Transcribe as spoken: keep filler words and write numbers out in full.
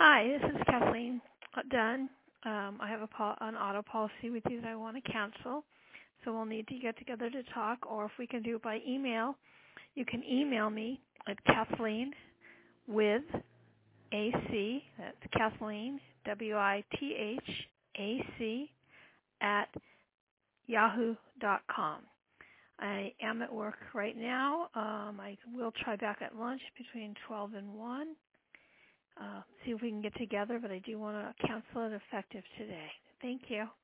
Hi, this is Kathleen Dunn. Um, I have a pol- an auto policy with you that I want to cancel, so we'll need to get together to talk, or if we can do it by email, you can email me at Kathleen with A C, that's Kathleen, W I T H A C, at yahoo dot com. I am at work right now. Um, I will try back at lunch between twelve and one. Uh, see if we can get together, but I do want to cancel it effective today. Thank you.